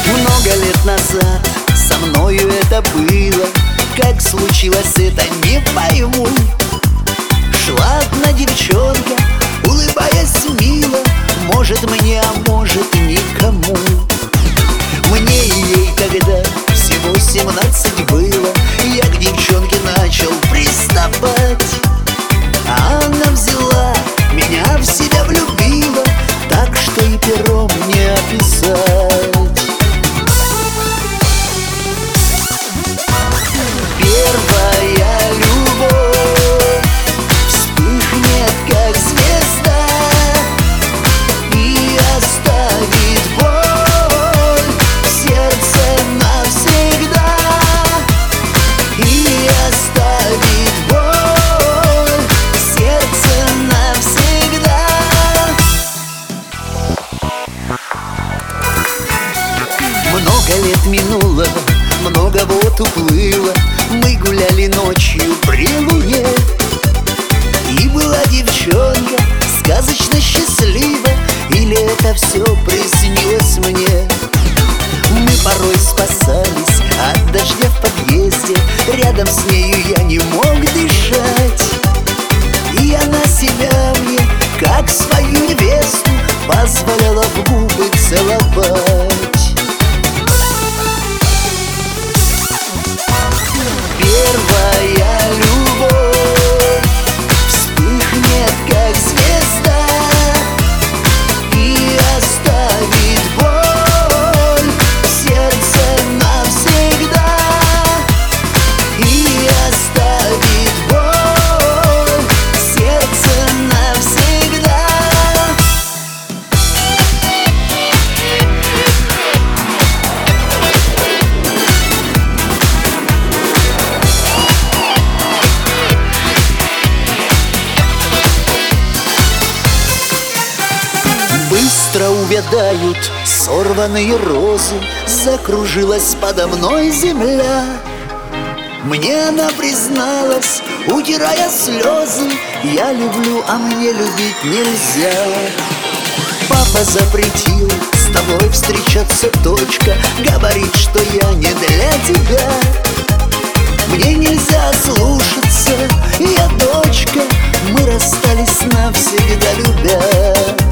Много лет назад со мною это было. Как случилось это, не пойму. Шла одна девчонка, улыбаясь мило. Может мне, а может никому. Мне и ей тогда всего 17 было. Я к девчонке начал приставать, а она взяла меня, в себя влюбила. Так что и пером не описать. Первая любовь вспыхнет, как звезда, и оставит боль в сердце навсегда. И оставит боль в сердце навсегда. Много лет минуло, много вот уплыло. Мы гуляли ночью при луне, и была девчонка сказочно счастлива. Или это все приснилось мне? Мы порой спасались от дождя в подъезде. Рядом с нею я не мог дышать, и она себя мне, как свою невесту, позволяла в губы целовать. Первая любовь вспыхнет, как звезда, и оставит боль в сердце навсегда. И оставит боль в сердце навсегда. Быстро увядают сорванные розы, закружилась подо мной земля. Мне она призналась, утирая слезы: я люблю, а мне любить нельзя. Папа запретил с тобой встречаться, дочка. Говорит, что я не для тебя. Мне нельзя слушаться, я дочка. Мы расстались навсегда, любя.